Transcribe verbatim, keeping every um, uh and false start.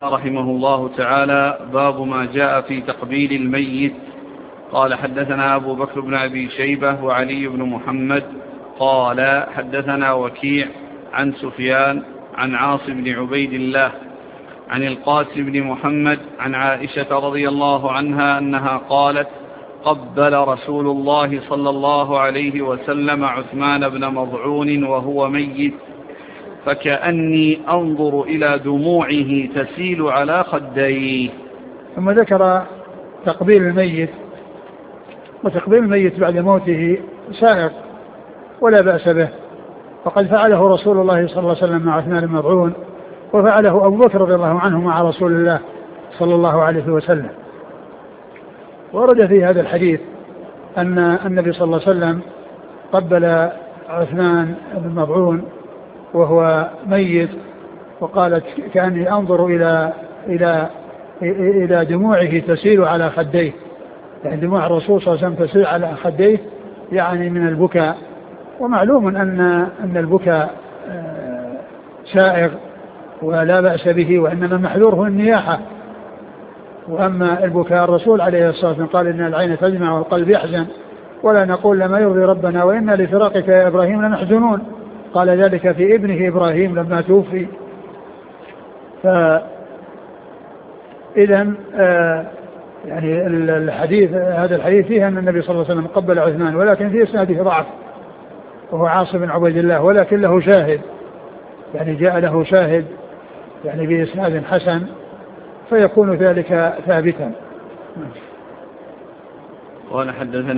رحمه الله تعالى. باب ما جاء في تقبيل الميت. قال حدثنا أبو بكر بن أبي شيبة وعلي بن محمد قال حدثنا وكيع عن سفيان عن عاصم بن عبيد الله عن القاسم بن محمد عن عائشة رضي الله عنها أنها قالت: قبل رسول الله صلى الله عليه وسلم عثمان بن مظعون وهو ميت، فكأني أنظر إلى دموعه تسيل على خديه. ثم ذكر تقبيل الميت، وتقبيل الميت بعد موته سائغ ولا بأس به، وقد فعله رسول الله صلى الله عليه وسلم مع عثمان بن مظعون، وفعله أبو بكر رضي الله عنه مع رسول الله صلى الله عليه وسلم. ورد في هذا الحديث أن النبي صلى الله عليه وسلم قبل عثمان بن مظعون وهو ميت، وقالت: كأني أنظر إلى إلى إلى دموعه تسيل على خديه، يعني دموع الرسول صلى الله عليه وسلم تسيل على خديه يعني من البكاء. ومعلوم أن أن البكاء سائغ ولا بأس به، وإنما المحذور هو النياحة. وأما البكاء الرسول عليه الصلاة والسلام قال: إن العين تدمع والقلب يحزن، ولا نقول لما يرضي ربنا وإنا لفراقك يا إبراهيم لمحزنون. قال ذلك في ابنه إبراهيم لما توفي. فإذن آه يعني الحديث هذا الحديث فيه أن النبي صلى الله عليه وسلم قبل عثمان، ولكن في إسناده ضعف وهو عاصم بن عبيد الله، ولكن له شاهد، يعني جاء له شاهد يعني بإسناد حسن، فيكون ذلك ثابتا. قال حدثنا